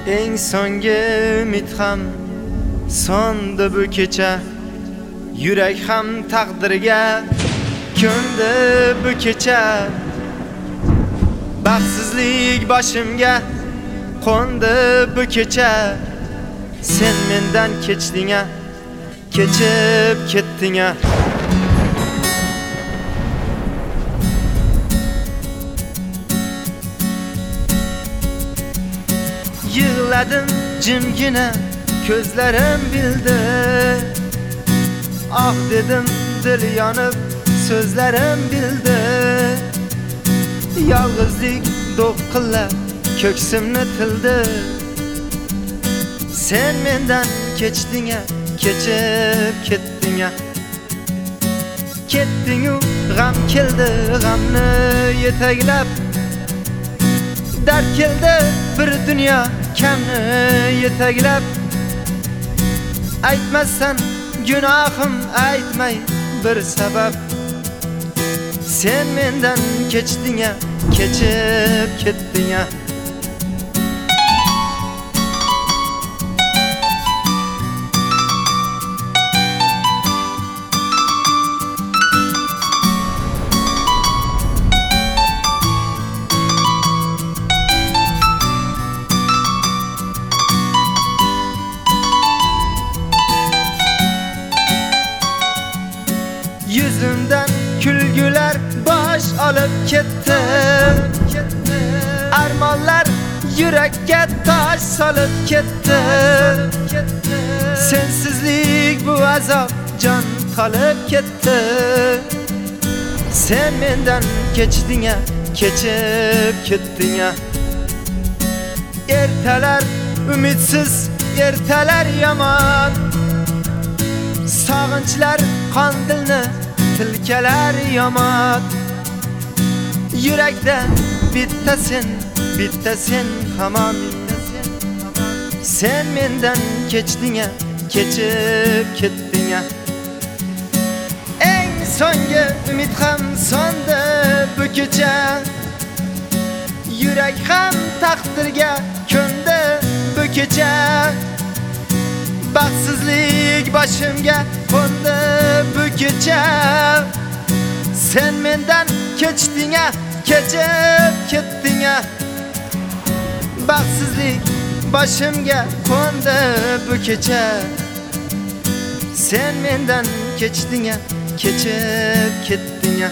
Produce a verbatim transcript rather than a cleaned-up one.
Eng so'nggi umid ham so'ndi bu kecha. Yurak ham taqdirga ko'ndi bu kecha. Baxtsizlik boshimga qo'ndi bu kecha. Sen mendan kechding-a, kechib ketding-a. Yig'ladim jimgina, ko'zlarim bildi. Ah dedim, dil yonib, so'zlarim bildi. Yolg'izlik do'qillab ko'ksimni tildi. Sen mendan kechding-a, kechib ketding-a. Ketding-u g'am keldi, g'amni yetaklab. Dard keldi bir dunyo kamni yetaklab. Aytmassan gunohim, aytmay bir sabab. Sen mendan kechding-a, kechib ketding-a. Yüzümden külgüler baş alıp ketdi. Armonlar yurakka taş salıp ketdi. Sensizlik bu azob jon qolib ketdi. Sen mendan kechding-a, kechib ketding-a. Ertalar umidsiz, ertalar yomon. Sog'inchlar qon dilni tilkalar yomon. Yurakda bitta sen, bitta sen hamon. Sen mendan kechding-a, kechib ketding-a. Eng so'nggi umid ham so'ndi bu kecha. Yurak ham taqdirga ko'ndi bu kecha. Baxtsizlik boshimga qo'ndi bu kecha. Sen mendan kechding-a, kechib ketding-a. Baxtsizlik boshimga qo'ndi bu kecha. Sen mendan kechding-a, kechib ketding-a.